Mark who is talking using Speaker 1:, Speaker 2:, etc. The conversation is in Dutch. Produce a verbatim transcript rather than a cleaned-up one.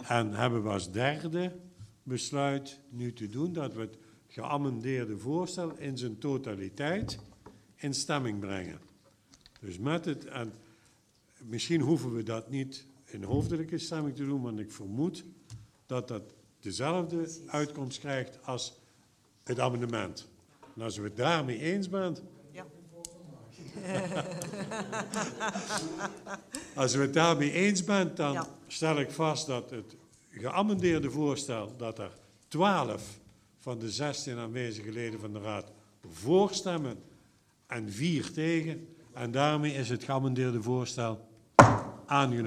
Speaker 1: En hebben we als derde besluit nu te doen dat we het geamendeerde voorstel in zijn totaliteit in stemming brengen. Dus met het, en misschien hoeven we dat niet in hoofdelijke stemming te doen, want ik vermoed dat dat dezelfde uitkomst krijgt als het amendement. En als u het daarmee eens bent...
Speaker 2: Ja.
Speaker 1: Als u het daarmee eens bent, dan
Speaker 2: Ja.
Speaker 1: stel ik vast dat het geamendeerde voorstel, dat er twaalf van de zestien aanwezige leden van de Raad voor stemmen en vier tegen. En daarmee is het geamendeerde voorstel aangenomen.